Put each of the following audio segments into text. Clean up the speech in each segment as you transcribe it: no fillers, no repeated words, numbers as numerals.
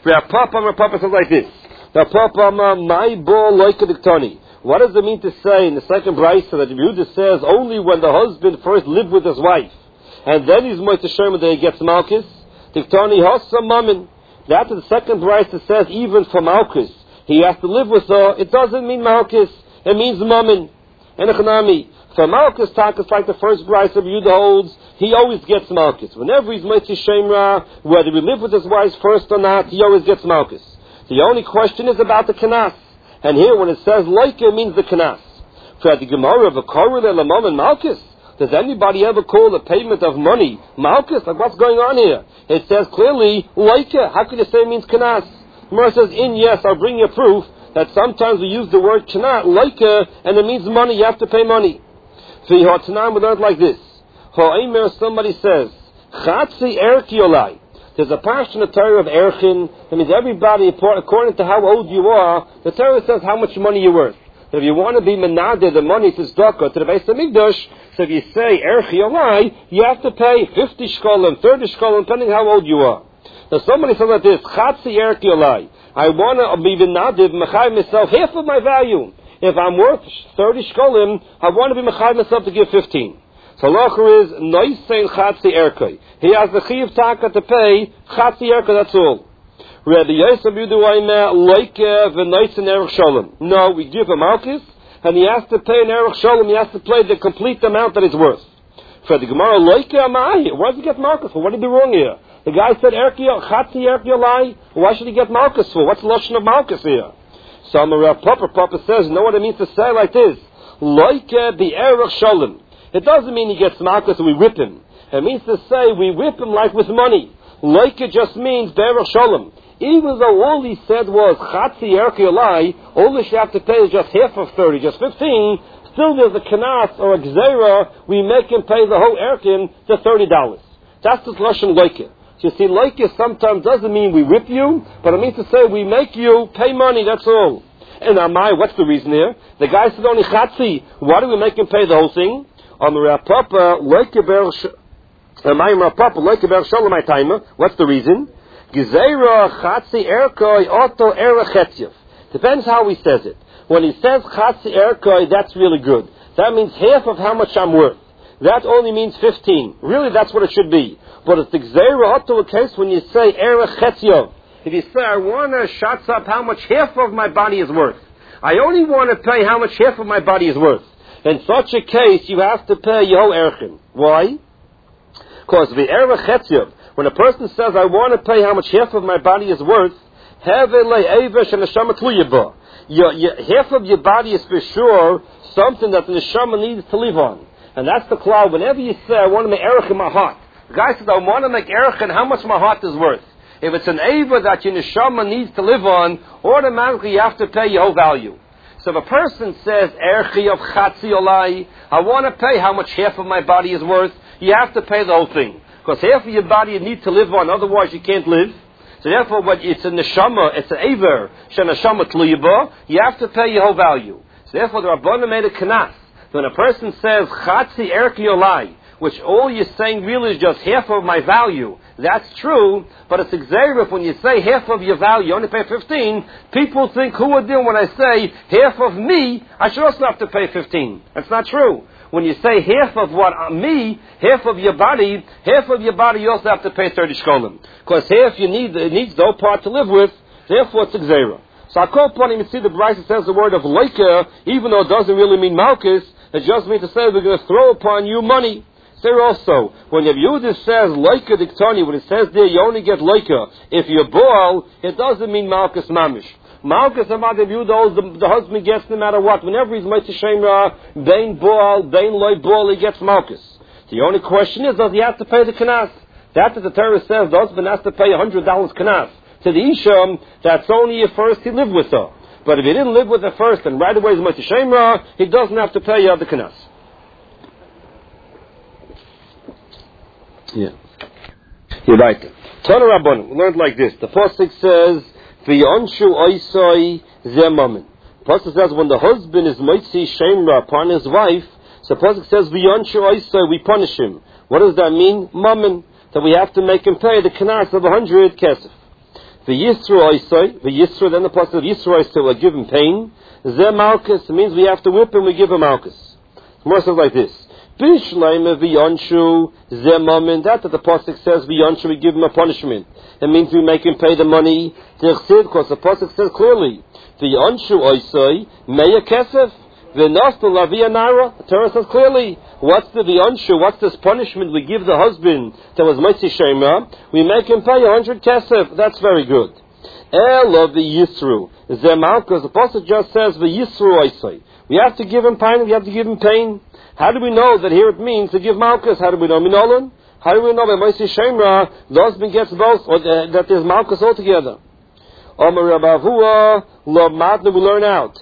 Rav Papa says like this. Rav Papa, my ball loika diktani. What does it mean to say in the second brisa that Yehuda says only when the husband first lived with his wife, and then he's moite sherma that he gets malchus? Diktani hasa mamin. That in the second brisa says even for malchus he has to live with her. It doesn't mean malchus. It means mamin. And echanami. For malchus takas, like the first brisa of Yehuda holds, he always gets malchus. Whenever he's moite shemra, whether he live with his wife first or not, he always gets malchus. The only question is about the kanas. And here when it says loike, it means the kanas. For the Gemara of a korah lamam and malchus, does anybody ever call the payment of money malchus? Like what's going on here? It says clearly loike. How could you say it means kanas? Gemara says yes, I'll bring you proof that sometimes we use the word kanas, loike, and it means money. You have to pay money. We learned like this. Somebody says, Chatzi erki olai. There's a passionate Torah of erchin. That means everybody, according to how old you are, the Torah says how much money you're worth. So if you want to be menadeh the money to tzedakah, to the Beis HaMikdash, so if you say erki olai, you have to pay 50 shkolim, 30 shkolim, depending how old you are. Now somebody says like this, Chatzi erki olai. I want to be menadeh, mechai myself, half of my value. If I'm worth 30 shkolim, I want to be mechai myself to give 15. So Locher is noisein chatzi erkei. He has the chiv taka to pay chatzi erkei. That's all. Rabbi Yosef Yuduayme loike v'noisein erech shalom. No, we give him malchus, and he has to pay an erech shalom. He has to pay the complete amount that he's worth. For the Gemara loike amai. Why does he get malchus for? What did he do wrong here? The guy said erkei chatzi erkei lai. Why should he get malchus for? What's the lashon of malchus here? So Rav Papa says, you know what it means to say like this? Loike the erech shalom. It doesn't mean he gets malchus and we whip him. It means to say we whip him like with money. Loike just means be'erech shalom. Even though all he said was chatzi erki olai, all that you have to pay is just half of 30, just 15, still there's a kanas or a gzeira, we make him pay the whole erkin to $30. That's the lashon loike. So you see, loike sometimes doesn't mean we whip you, but it means to say we make you pay money, that's all. And Amai, what's the reason here? The guy said only chatzi. Why do we make him pay the whole thing? What's the reason? Depends how he says it. When he says chatzi erkoi, that's really good. That means half of how much I'm worth. That only means 15. Really, that's what it should be. But it's the gzeira oto case when you say erech chetzio. If you say, I want to shots up how much half of my body is worth. I only want to pay how much half of my body is worth. In such a case, you have to pay Yeho Erchin. Why? Because the Erech Chetziv, when a person says, I want to pay how much half of my body is worth, half of your body is for sure something that the neshama needs to live on. And that's the cloud. Whenever you say, I want to make Erech in my heart, the guy says, I want to make Erech in how much my heart is worth. If it's an Eva that your neshama needs to live on, automatically you have to pay your whole value. So if a person says, Erchi of Chatzi Olai, I want to pay how much half of my body is worth, you have to pay the whole thing. Because half of your body you need to live on, otherwise you can't live. So therefore, what it's a neshama, it's an Ever, Sheneshama Tliyaba, you have to pay your whole value. So therefore, the Rabbana made a kanas. So when a person says, Chatzi Erchi Olai, which all you're saying really is just half of my value, that's true, but it's exaggerate when you say half of your value, you only pay 15, people think, who would do when I say half of me, I should also have to pay 15. That's not true. When you say half of what me, half of your body, you also have to pay 30 shkolim. Because half it needs the whole part to live with, therefore it's exaggerate. So I call upon him to see the Brisa says the word of leika, even though it doesn't really mean malchus, it just means to say we're going to throw upon you money. There also, when Yehuda says loika diktani, when it says there you only get loika if you're boal, it doesn't mean malchus mamish. Malchus amad Yehuda, the husband gets no matter what. Whenever he's made to shemra, bain boal, bain loy boal, he gets malchus. The only question is, does he have to pay the kanas? That's what the Torah says. The husband has to pay $100 kanas to the isha. That's only if first he lived with her. But if he didn't live with her first and right away he's made to shemra, he doesn't have to pay the kanas. Yeah. You're right. Tana Rabbanim, we learned like this. The pasuk says, "V'yonshu oisai zemamin." The pasuk says when the husband is mitzi shemra upon his wife, so the pasuk says, "V'yonshu oisai," we punish him. What does that mean? Mammon, that we have to make him pay the kanas of 100 kesef. V'yisru oisoi, v'yisru, then the pasuk of Yisru oisoi will give him pain. Ze malchus means we have to whip him, we give him malchus. More says like this. Bishleime v'yonshu ze mamin, that the pasuk says v'yonshu, we give him a punishment. It means we make him pay the money. Because the pasuk says clearly, v'yonshu oisoi, meya kesef. The Torah says clearly, what's the v'yonshu, what's this punishment we give the husband that was Motzi Shemra? We make him pay 100 kesef. That's very good. Elo v'yisru. Zemalkus, the pasuk just says v'yisru oisai. We have to give him pain, we have to give him pain. How do we know that here it means to give malchus? How do we know minolan? How do we know by Motzi Shemra the husband gets both, or that there's malchus altogether? Omer Rabavua, lo matna, we learn out.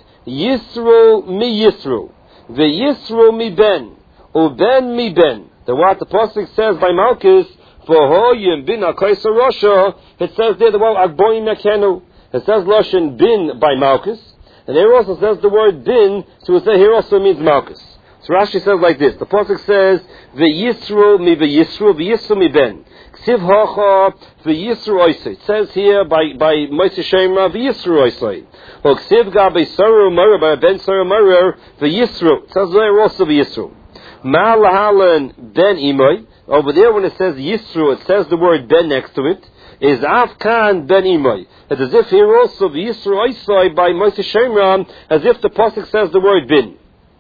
Yisru mi Yisru, ve'Yisru mi ben, uben mi ben. The what the pasuk says by Malchus, v'hoyim bin ha'kaisa Rasha. It says there the word agboim mekenu. It says loshen bin by Malchus, and here also says the word bin. So it says here also means Malchus. So Rashi says like this: the pasuk says ve'Yisru mi ve'Yisru mi ben. Ksiv hacha ve'Yisru oisei. It says here by Motzi Shemra ve'Yisru oisei. Or ksiv gabe saru marer by ben saru marer ve'Yisru. It says there also ve'Yisru. Ma lahalan ben imoy. Over there when it says Yisru, it says the word ben next to it. Is afkan ben imoy. It's as if here also ve'Yisru oisei by Motzi Shemra, as if the pasuk says the word bin.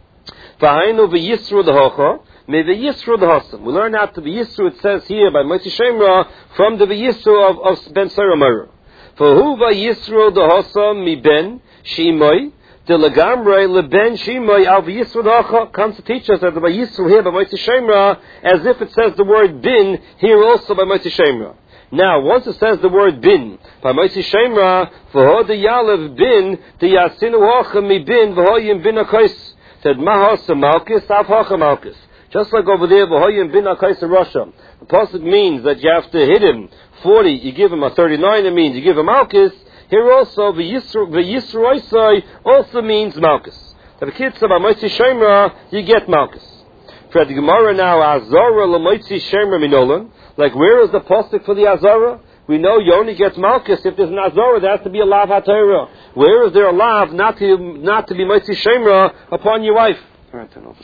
V'hainu ve'Yisru the hacha. May the Yisru the Hasam. We learn out the Yisru, it says here by Motzi Shemra, from the Yisru of Ben Saramara. For who Yisru the Hasam mi ben Shimoy, the Lagamre le ben Shimoy al Yisru the Hacha comes to teach us that the Yisru here by Motzi Shemra, as if it says the word bin here also by Motzi Shemra. Now, once it says the word bin by Motzi Shemra, for ho the Yalev bin, the Yasinu Hacha mi bin, v'hoyim bin akais, said Mahasa Malchus, Av Hacha Malchus. Just like over there, V'hoyim bin ha'kaisa Rasha. The pasuk means that you have to hit him 40, you give him a 39, it means you give him Malchus. Here also, V'yisru oisai also means Malchus. The kitzah by Motzi Shemra, you get Malchus. For the Gemara now, Azara l'Motzi Shemra minolan. Like where is the pasuk for the Azara? We know you only get Malchus if there's an Azara, there has to be a lav ha'torah. Where is there a lav not to be Motzi Shemra upon your wife? All right, turn over.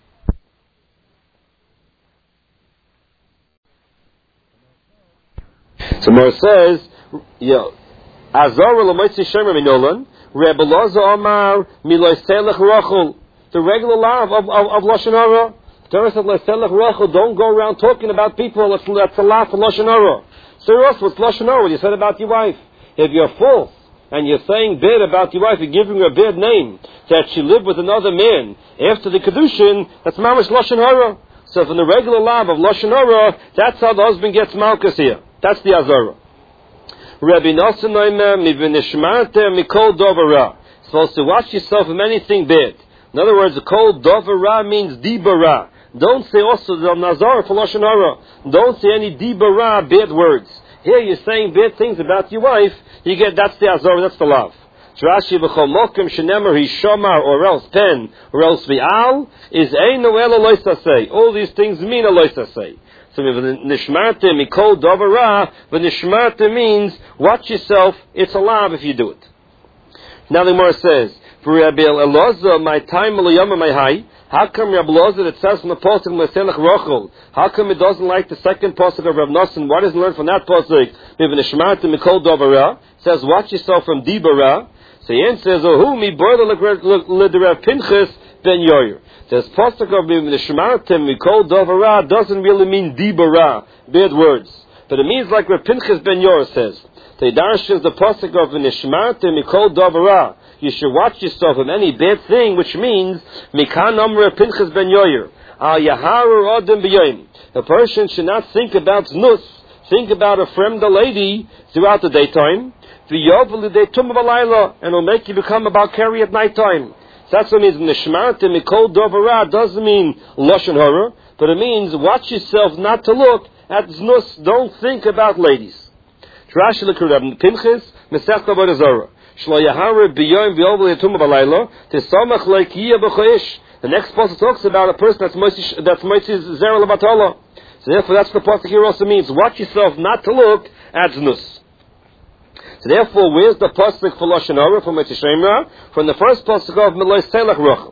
So Mar says, Azar l'Motzi Shemra minolan, Rebbe Loza Omar miloiselech rachel. The regular law of Lashon Hara. The Torah says loiselech rachel. Don't go around talking about people. That's a law for Lashon Hara. So also, what's Lashon Hara? What you said about your wife. If you're false and you're saying bad about your wife, you're giving her a bad name that she lived with another man after the kedushin. That's mamash Lashon Hara. So from the regular law of Lashon Hara, that's how the husband gets Malchus here. That's the Azara. Rabbi Nosson Noimer, mivinishmarte mikol dovara. Supposed to watch yourself from anything bad. In other words, the kol dovara means dibara. Don't say also the Nazar for Lashon Hara. Don't say any dibara, bad words. Here you're saying bad things about your wife. You get that's the Azara, that's the love. Rashi b'chol mokem shenemer hishomar or else pen or else vi'al is eino ela loisasei. All these things mean a loisasei. So nishmarte mikol dovara, but nishmarte means watch yourself. It's a lav if you do it. Now the Gemara says, for Rabbi Elazar, my time l'yama my high. How come Rabbi Elazar it says from the pasuk Meselech Rachel? How come it doesn't like the second pasuk of Rav Nosson? What does it learn from that pasuk? Nishmarte mikol dovara. It says watch yourself from dibara. So he says, oh who mi border l'Rav Pinchas ben Yoyer. This pasuk of Nishmartem Mikol Dovara doesn't really mean dibara, bad words, but it means like Rav Pinchas ben Yoyer says. The darshan is the pasuk of Nishmartem Mikol Dovara. You should watch yourself from any bad thing, which means Mikan Amr Pinchas ben Yoyer Al Yaharu Adam b'Yoyim. A person should not think about znus, think about a fremda lady throughout the daytime. And it'll make you become about carry at night time. So that's what it means. Nishmarte mikol dovara doesn't mean lashon hara, but it means watch yourself not to look at znus. Don't think about ladies. Rashi l'Rab Pinchas Masechta Avodah Zarah. Shlo yahara b'yom v'yovel yatum b'layla tisamach leikiyah b'choish. The next pasuk talks about a person that's moitzi zera l'batala. So therefore, that's the pasuk here also means watch yourself not to look at znus. So therefore, where's the pasuk for Lashon Hara from Shemra? From the first pasuk of Melois Telach Rochel.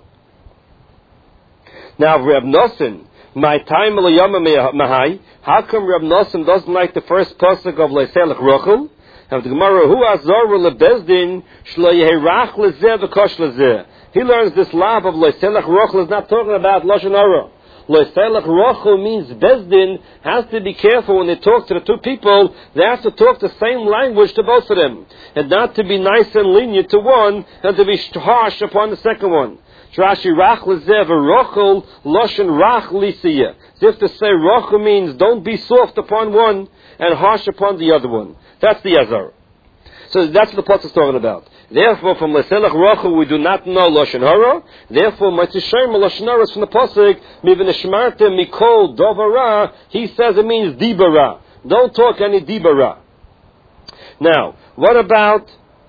Now, Reb Nosson, my time Mahai, how come Reb Nosson doesn't like the first pasuk of Lois Telach Rochel? Now the Gemara, who azar lebezdin shlo yeherach lezeh v'kosh lezeh. He learns this lab of Lois Telach Rochel is not talking about Lashon Hara. Lois Telach Rochel means Bezdin has to be careful when they talk to the two people. They have to talk the same language to both of them, and not to be nice and lenient to one, and to be harsh upon the second one. Rashi rach lezeh v'rochel lashon rach lisiyah. As if to say rochel means don't be soft upon one and harsh upon the other one. That's the Azar. So that's what the Pasuk is talking about. Therefore, from Leselach Rochel we do not know Lashon Hara. Therefore, Matishem Lashon Hara is from the Pasuk Mivineshmarte Mikol Dovara. He says it means Dibara. Don't talk any Dibara. Now, what about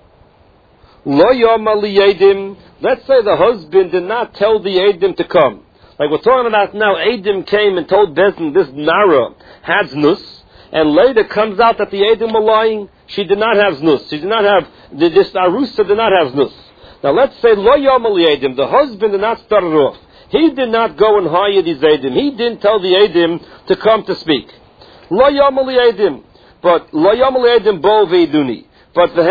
Lo Yom Ali Yedim? Let's say the husband did not tell the Edim to come. Like we're talking about now, Edim came and told Bezdin this Nara had znus, and later comes out that the Edim were lying. She did not have znus. She did not have, this Arusa did not have znus. Now let's say Lo Yom Ali Edim, the husband did not start it off. He did not go and hire these Edim. He didn't tell the Edim to come to speak. Lo Yom Ali Edim, but Lo Yom Ali Edim Bo Veiduni. But the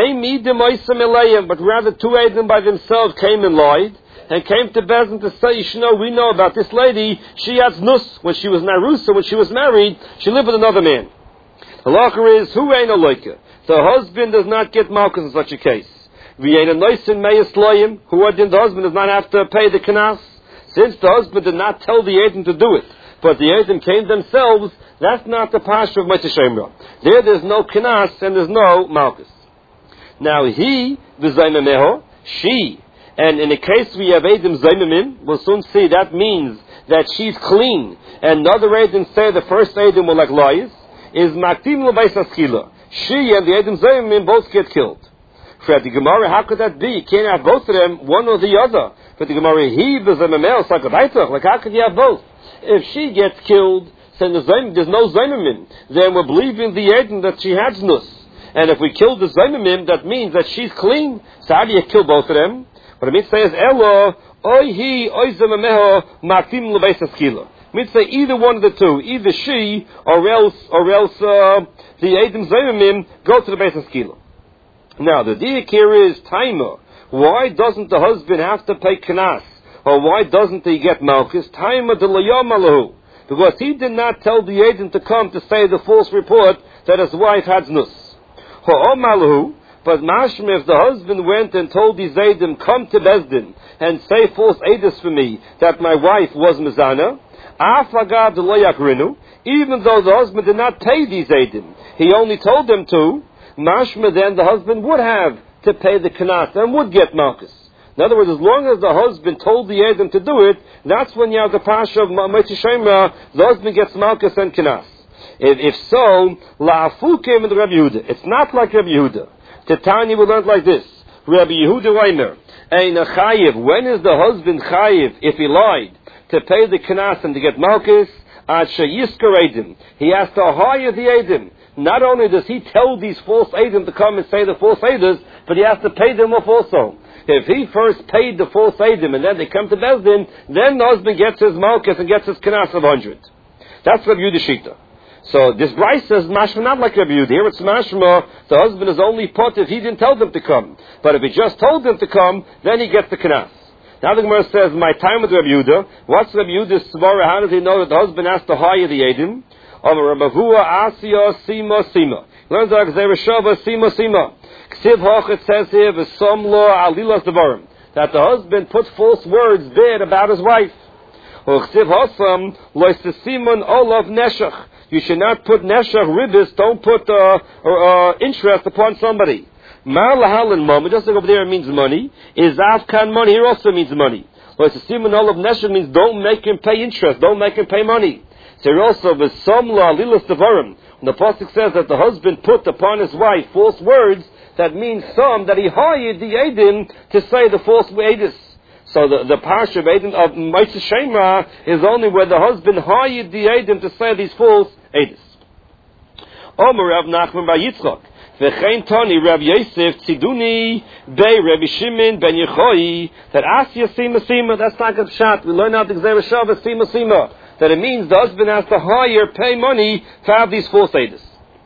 but rather two Edim by themselves came and lied, and came to Bezdin to say, we know about this lady, she had znus. When she was Narusa, when she was married, she lived with another man. The halacha is, who ain't a loika? The husband does not get malchus in such a case. We ain't a noisin meyas loyim, who the husband does not have to pay the kanas. Since the husband did not tell the Edim to do it, but the Edim came themselves, that's not the pasha of Moshe Shemra. There's no kanas and there's no malchus. Now he, the Zaymameho, she, and in the case we have Edim Zaymamim, we'll soon see that means that she's clean, and another Edim say the first Edim were like liars, is Maktim L'Beis Askila. She and the Edim Zaymamim both get killed. For the Gemara, how could that be? You can't have both of them, one or the other. For the Gemara, he, the Zaymameh, like how could you have both? If she gets killed, then there's no Zaymamim. Then we're believing the Edim that she had znus. And if we kill the Zaymamim, that means that she's clean. So how do you kill both of them? What it means to say is, Elo, oi hi, oi Zaymameho, Maktim L'Beis Askila. It means to say either one of the two, either she, or else the Edim Zaymamim go to the Beis Askila. Now, the diak here is Taima. Why doesn't the husband have to pay kanas? Or why doesn't he get malchus? Taima de L'Yom Alahu. Because he did not tell the Edim to come to say the false report that his wife had znus. But mashma, if the husband went and told these Edim, come to Bezdin and say false edus for me that my wife was mizana, afagad lo yakrinu, even though the husband did not pay these Edim, he only told them to, mashma, then the husband would have to pay the kanas and would get malchus. In other words, as long as the husband told the Edim to do it, that's when you have the pasha of Moshe Shemra, the husband gets malchus and kanas. If so, la'afukim in the Rabbi Yehuda. It's not like Rabbi Yehuda. Titani will learn like this. Rabbi Yehuda Reimer, ein a chayiv. When is the husband chayiv, if he lied, to pay the kanas and to get malchus? Ad sheyisker Edim. He has to hire the Edim. Not only does he tell these false Edim to come and say the false Edus, but he has to pay them off also. If he first paid the false Edim and then they come to Bezdin, then the husband gets his malchus and gets his kanas of 100. That's Rabbi Yehuda Shita. So this Bryce says mashma not like Rabbi Yehuda. Here it's mashma, the husband is only put if he didn't tell them to come. But if he just told them to come, then he gets the kanas. Now the Gemara says, my time with Rabbi Yehuda, what's Rabbi Yehuda's svara? How does he know that the husband has to hire the Edim? Rabavua Asiya Sima Sima. Learns that Gzereshava Sima Sima. Ksiv Hoch, it says here, V'som Lo Alilas Devarim, that the husband put false words bad about his wife. Ksiv Hosam Lo Sisimon Olav Neshach. You should not put neshach ribis, don't put interest upon somebody. Mar lahal and mom, just like over there it means money, is avkan money, here also means money. Well, it's a simon all of neshach means don't make him pay interest, don't make him pay money. So here also, v'som la lilas devarim. When the pasuk says that the husband put upon his wife false words, that means some, that he hired the Edim to say the false edus. So the parsha of Edim of Moshe Shemra is only where the husband hired the Edim to say these false edus. Omer Rav Nachman bar Yitzchak. V'chein Tani Rav Yosef Tziduni Bei Rabbi Shimon Ben Yechoi that Asya Sima Sima. That's not a shot. We learn out the Gzera Shavah Sima Sima that it means the husband has to hire, pay money to have these full sedus.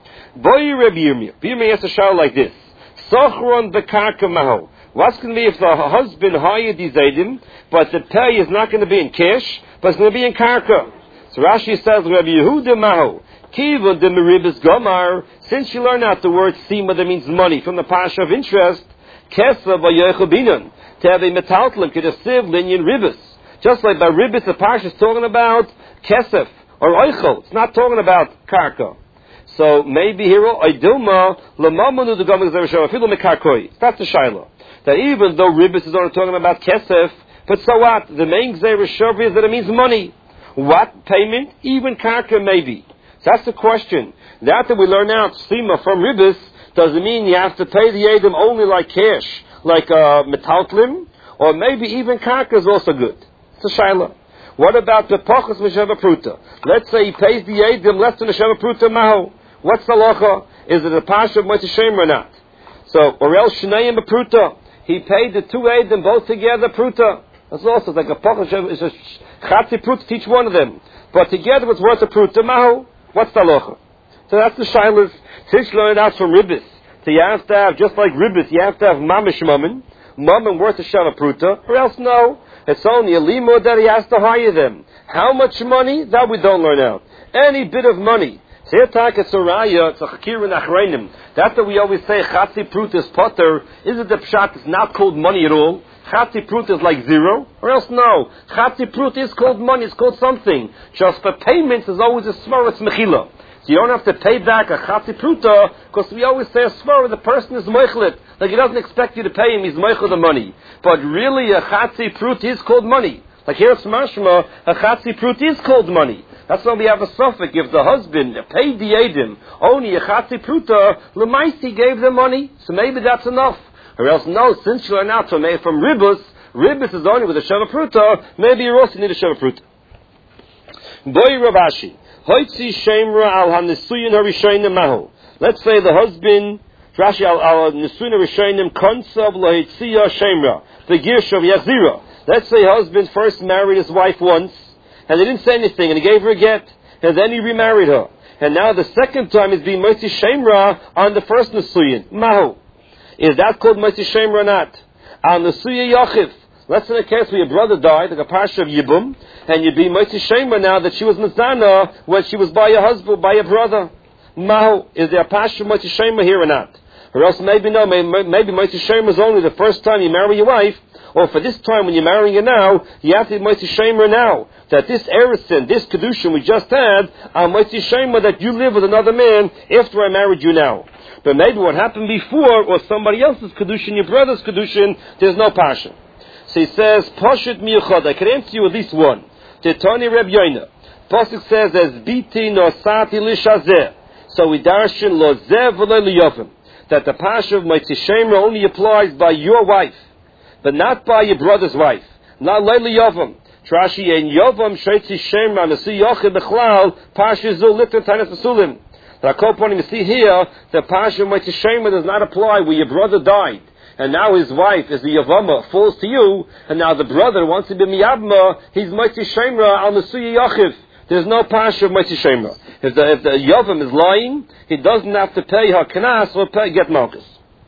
Boy Rabbi Yirmiyah. Yirmiyah has a shout like this: Sochron Bekarka Maho. What's going to be if the husband hired these edim, but the pay is not going to be in cash, but it's going to be in karka? So Rashi says, Rabbi Yehuda Maho. Kivon de meribas gomar, since you learn out the word sima that means money from the pasha of interest, kesa v'yochel binan, to have a metaltlim, to the siv linyan ribas. Just like by ribas, the pasha is talking about kesef or oichel. It's not talking about karka. So maybe here, oidilma lamamanu the gomar zerushav afilu mekarkoi. That's the shaila. That even though ribas is only talking about kesef, but so what? The main zerushav is that it means money. What payment? Even karka maybe. So that's the question. That we learn out sima from ribis doesn't mean you have to pay the edim only like cash, like metaltlim, or maybe even karka is also good. It's a shaila. What about the pachas mesheva pruta? Let's say he pays the edim less than a sheva pruta maho. What's the locha? Is it a pasha of motzei shem or not? So or else shnayim pruta. He paid the two edim both together pruta. That's also like a pachas is a chatzi pruta to each one of them, but together it's worth a pruta maho. What's the halacha? So that's the shilas. Since you learn it out from ribbis, so you have to have, just like ribbis, you have to have mamish mammon worth a shava pruta, or else no. It's only a limud that he has to hire them. How much money? That we don't learn out. Any bit of money. So here it's a raya, it's a chakir and achreinim. That's what we always say, chatzi pruta is potter. Is it the pshat? It's not called money at all. Chatzi pruta is like zero, or else no. Chatzi pruta is called money, it's called something. Just for payments is always a smaritz mechila. So you don't have to pay back a chatzi pruta, because we always say a smara, the person is moichlet. Like he doesn't expect you to pay him, he's moichlet the money. But really a chatzi pruta is called money. Like here it's mashma, a chatzi pruta is called money. That's why we have a suffix. If the husband paid the edim, only a chatzi pruta, l'maisi gave them money, so maybe that's enough. Or else, no, since you learn out from ribus is only with a sheva pruta, maybe you also need a sheva pruta. Boy Ravashi, hoitzi shemra al hanisuyin harishonim mahu. Let's say the husband, Rashi al nisuyin harishonim konsav lohitziyah shemra, the girshav yachzira. Let's say husband first married his wife once, and they didn't say anything, and he gave her a get, and then he remarried her. And now the second time is being moitzi shemra on the first nisuyin, mahu. Is that called motzei shem or not? Al nesuya yachiv. Let's say in a case where your brother died, like a parsha of Yibum, and you'd be motzei shem now that she was mizana when she was by your husband, by your brother. Mahu, is there a parsha of motzei shem here or not? Or else maybe no, maybe motzei shem was only the first time you marry your wife, or for this time when you're marrying her now, you have to be motzei shem now. That this erison, this kedushin we just had, are motzei shem that you live with another man after I married you now. But maybe what happened before, or somebody else's kedushin, your brother's kedushin, there's no passion. So he says, Pashut miyuchad. I can answer you at least one. Tetani Reb Yoina. Pasuk says, as biti nosati lishazeh. So we darshan lo zeh v'lo liyovim. That the pasha of motzei shem only applies by your wife, but not by your brother's wife. Not lo liyovim. Trashi en yovam sheitzi shem nasi yochid bechlal pasha zul litter tanas v'sulim. But you see here, the Pasha Motzei Shema does not apply where your brother died, and now his wife is the Yavama, falls to you, and now the brother wants to be Miyavma, he's Motzei Shema al Nesuya Yachiv. There's no Pasha of Motzei Shema. If the Yavam is lying, he doesn't have to pay her Kanas or get Malchus.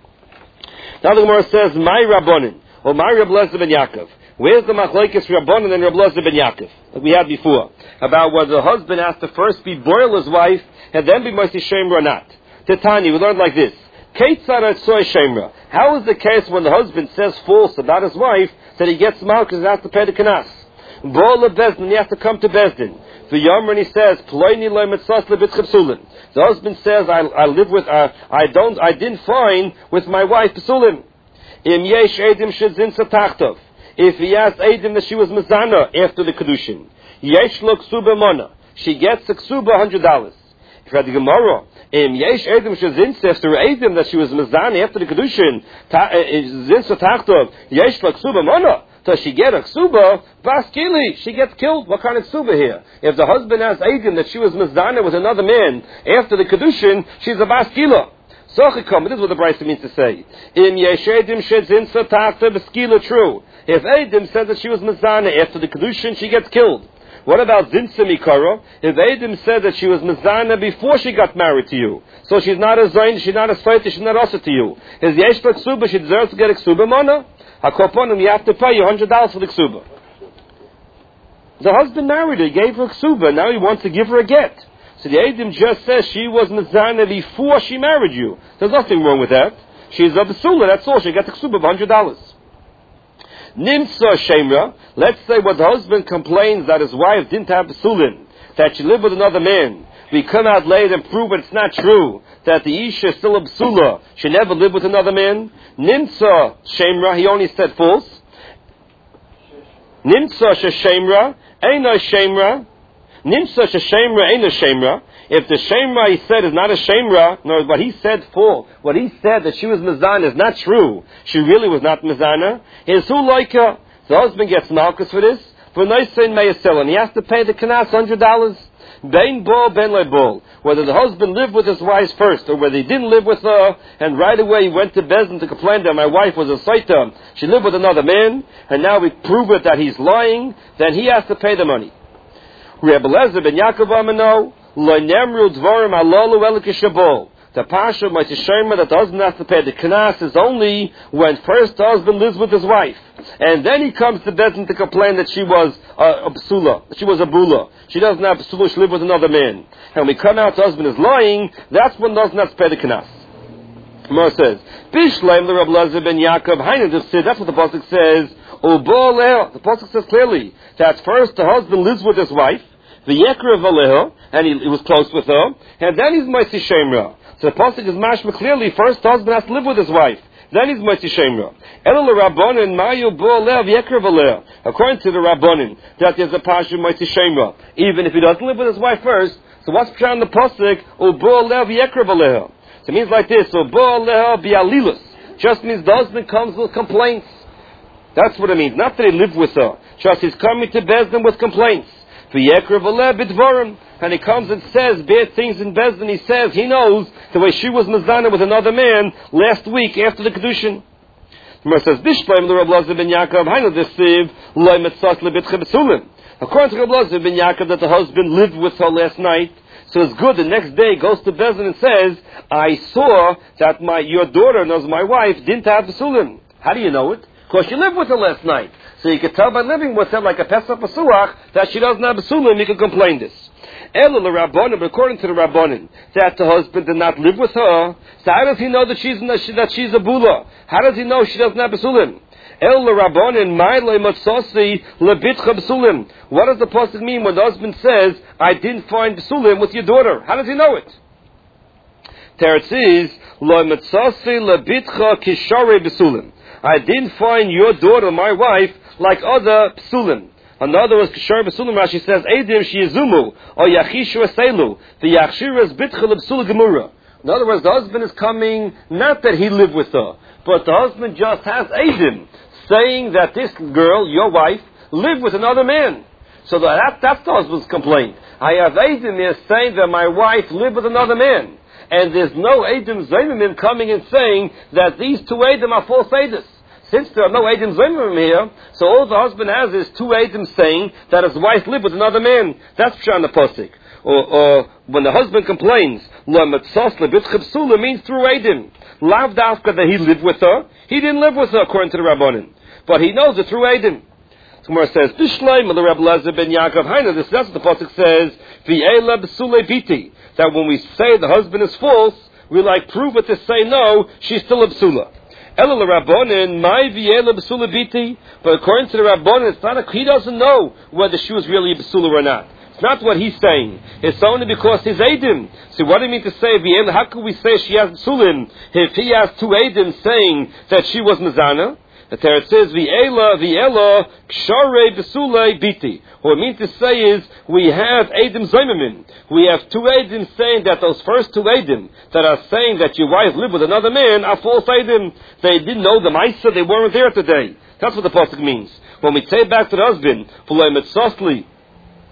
Now the Gemara says, My Rabbonin, or My Reb Lezer ben Yaakov. Where's the machlokes Rabbanan and Reb Lezer ben Yaakov, like we had before, about whether the husband has to first be boil his wife and then be motzei shemra or not? Titani, we learned like this: Keitzad atzoy shemra. How is the case when the husband says false about his wife that he gets malchus and has to pay the kanas? Bo'ol bezdin, he has to come to bezdin. The Yomar, he says, Ploini lo mitzvos lebitchipsulin. The husband says, I live with, I didn't find with my wife psulim. Im yesh edim shedzin satachtov. If he has edim that she was mezana after the kedushin, yesh lo ksuba mona. She gets a ksuba $100. If you had the Gemara, yesh edim shedzin after edim that she was mezana after the kedushin, zin satachtov, yesh lo ksuba mona. Does she get a ksuba? Vaskili, she gets killed. What kind of ksuba here? If the husband has edim that she was mezana with another man after the kedushin, she's a vaskila. Sochikam, this is what the Brisa means to say. Im yeshedim shedzin satachta b'skila, true. If Eidim says that she was Mizana after the Kedushin, she gets killed. What about Zinsa Mikara? If Eidim said that she was Mizana before she got married to you, so she's not a Zayn, she's not a Sfaita, she's not also to you. Is Yesh Ksuba, she deserves to get a Ksuba Mana? HaKoponim, you have to pay you $100 for the Ksuba. The husband married her, gave her a Ksuba, now he wants to give her a get. So the Eidim just says she was Mizana before she married you. There's nothing wrong with that. She's a Basula, that's all. She gets a Ksuba of $100. Nimsa Shemra, let's say what the husband complains that his wife didn't have Basulin, that she lived with another man. We come out later and prove it's not true, that the Isha is still a Basula, she never lived with another man. Nimsa Shemra, he only said false. Nimsa Shemra, Eina Shemra, Nimsa Shemra, Eina Shemra. If the Shemra he said is not a Shemra, no, what he said what he said that she was Mizana is not true. She really was not Mizana. Is who like her? The husband gets malchus for this. For Noisein Mayasel, and he has to pay the Kanas $100. Bein Bol, Ben Le Bol. Whether the husband lived with his wife first, or whether he didn't live with her, and right away he went to Bezdin to complain that my wife was a Saita, she lived with another man, and now we prove it that he's lying, then he has to pay the money. Rebbe Lezer ben Yaakov Amano, the Pasha might Shema that the husband has to pay the Knas is only when first the husband lives with his wife, and then he comes to Bezdin to complain that she was a Psula, she was a Bula. She doesn't have Psula, she lived with another man. And when we come out, the husband is lying, that's when the husband has to pay the Knas. Gemara says, Bishleim the Rabbi Lezer ben Yaakov, that's what the Pasuk says. The Pasuk says clearly that first the husband lives with his wife, the Yekrev Aleha, and he was close with her, and then he's Moitzi Shemra. So the pasuk is mashma clearly, first the husband has to live with his wife, then he's Moitzi Shemra. Elul Rabbanin, Mayu Bo'alev Yekrev Aleha. According to the Rabbanin, that there's a pasuk Moitzi Shemra. Even if he doesn't live with his wife first, so what's on the pasuk? Bo'alev Yekrev Aleha. So it means like this, Bo'aleha Bialilus. Just means the husband comes with complaints. That's what it means. Not that he lived with her. Just he's coming to Bezdin with complaints. And he comes and says bad things in Bezdin. He says he knows the way she was Mizana with another man last week after the Kedushin. The says, Bishleim the Rabbi Lezer ben Yaakov, Hainu desiv, loy metzas lebitcha besulim. According to Rabbi Lezer ben Yaakov, that the husband lived with her last night, so it's good. The next day goes to Bezdin and says, I saw that your daughter knows my wife didn't have besulim. How do you know it? Because she lived with her last night. So you can tell by living with her like a Pesach Pasuach that she doesn't have a Sulim, you can complain this. Elul Rabbanim, but according to the Rabbanim, that the husband did not live with her, so how does he know that she's a Bula? How does he know she doesn't have a Sulim? Elul Rabbanim, Ma'ilei Matzosi, Lebitcha B'Sulim. What does the pasuk mean when the husband says, I didn't find B'Sulim with your daughter? How does he know it? Teretz is, Lo Matzosi, Lebitcha Kisharei B'Sulim. I didn't find your daughter, my wife, like other psulim. Another was Kishar B'Sulim, Rashi says, Eidim Shiyizumu, or Yachishu Aselu, the Yachshir is Bitchel B'Sul Gemura. In other words, the husband is coming, not that he lived with her, but the husband just has Eidim, saying that this girl, your wife, lived with another man. So that's the husband's complaint. I have Eidim here saying that my wife lived with another man. And there's no Eidim Zaymimim coming and saying that these two Eidim are false Eidim. Since there are no Eidim Zaymimim here, so all the husband has is two Eidim saying that his wife lived with another man. That's Pshan the Pasuk. Or when the husband complains, Lo Metzos Lebitcha B'Sula means through Eidim. Lav Dafka that he lived with her. He didn't live with her according to the Rabbanim. But he knows it through Eidim. Gemara says, Bishleim the Rebbe Lezer ben Yaakov, Hainu, that's what the pasuk says, V'ela b'sulei biti, that when we say the husband is false, we prove it to say no, she's still a b'sula. Ela l'Rabbonin, my v'ela b'sula biti, but according to the Rabbonin, it's not he doesn't know whether she was really a b'sula or not. It's not what he's saying. It's only because he's Eidim. So what do you mean to say, v'ela, how can we say she has b'sulim if he has two Eidim saying that she was Mizana? The Torah says, V'ela, Ksharei B'Sulei Biti. What it means to say is, we have Eidim Zaymamin. We have two Eidim saying that those first two Eidim that are saying that your wife lived with another man are false Eidim. They didn't know the Maisa, they weren't there today. That's what the pasuk means. When we say back to the husband, V'lei Metzosli,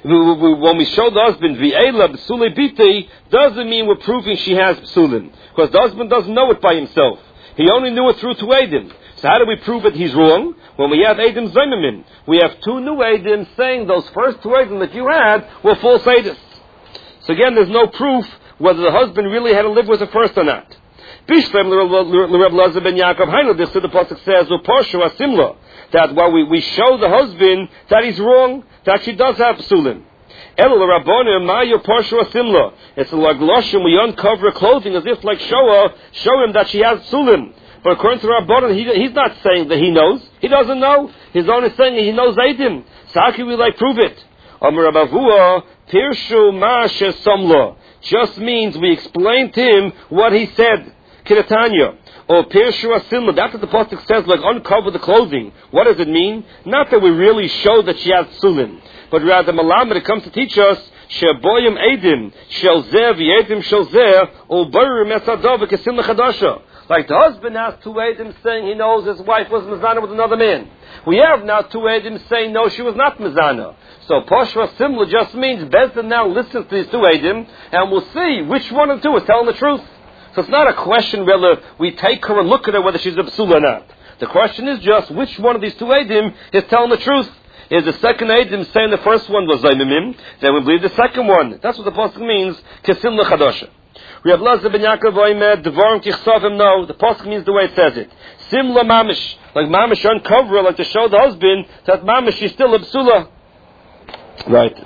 when we show the husband v'ela b'sulei biti, doesn't mean we're proving she has psulim, because the husband doesn't know it by himself. He only knew it through two edim. So how do we prove that he's wrong? When we have edim zaymamin, we have two new edim saying those first two edim that you had were false edis. So again, there's no proof whether the husband really had to live with her first or not. Bishlem l'Reb Lazar ben Yaakov Hainu. This the pasuk says u'parshu asimla, that while we show the husband that he's wrong, that she does have psulim. El l'Rabbanim ma'yu parshu asimla. It's like loshim, we uncover her clothing as if like show him that she has psulim. But according to Rabbanan, he's not saying that he knows. He doesn't know. He's only saying he knows Eidim. So how can we prove it? Amar Rabavua Pirshu ma shesamla just means we explain to him what he said. Kiratanya. Or Pirshu asimla. That's what the pasuk says, like uncover the clothing. What does it mean? Not that we really show that she has psulim, but rather Malamed, it comes to teach us Sheboyim Eidim Shel Zeh v'Eidim Shel Zeh U'Barim Esadov v'Kesim L'Chadasha. Like the husband has two edim saying he knows his wife was mizana with another man. We have now two edim saying no, she was not mizana. So Poshra Simla just means Bezdin now listens to these two edim and we'll see which one of the two is telling the truth. So it's not a question whether we take her and look at her whether she's a psula or not. The question is just which one of these two edim is telling the truth. Is the second edim saying the first one was zaymimim, then we believe the second one. That's what the pasuk means, Kesim L'Chadasha. Reb Lazar ben Yaakov Oimed, Devarim Kichsavim, no, the pasuk means the way it says it. Simla mamish, like mamish uncover, like to show the husband that mamish she's still a psula. Right.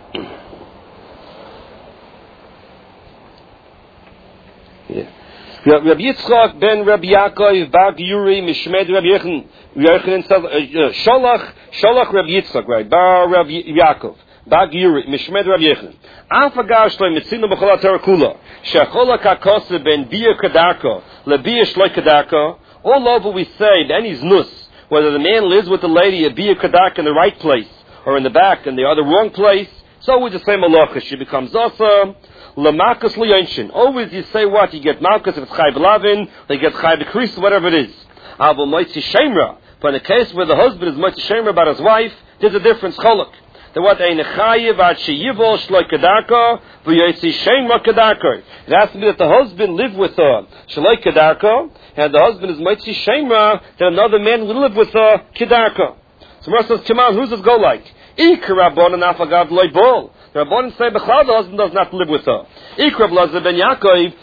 Yeah. Rabbi Yitzchak ben Rabbi Yaakov Bar Yuri Mishmed Rabbi Yochanan Sholach Rabbi Yitzchak, right? Bar Rabbi Yaakov Bar Yuri Mishmed Rabbi Yochanan. Afagash lo mitzinu b'chol haTorah kula shechol hakakoseh ben bia kadarka lebia shloi kadarka. All over we say any znus, whether the man lives with the lady a bia kadarka in the right place or in the back in the other wrong place, so we just say malacha. She becomes awesome. Lamakas liyanshin. Always you say what? You get malchus if it's chai b'lavin, they get chai b'kris, whatever it is. Avo moitzi shemra. But in the case where the husband is moitzi shemra about his wife, there's a difference. Cholok. The what ein chayiv ad sheyivol shloi kedarka v'yoitzi shemra kedarka. It has to be that the husband live with her shloi kedarka, and the husband is moitzi shemra, that another man will live with her kedarka. So Mara says, come on, who's this go like? Ikar Rabbanan afagav loy bol. The Rabbanan say, B'chlal, the husband does not live with her. Ikar Rabbi Lazar ben Yaakov,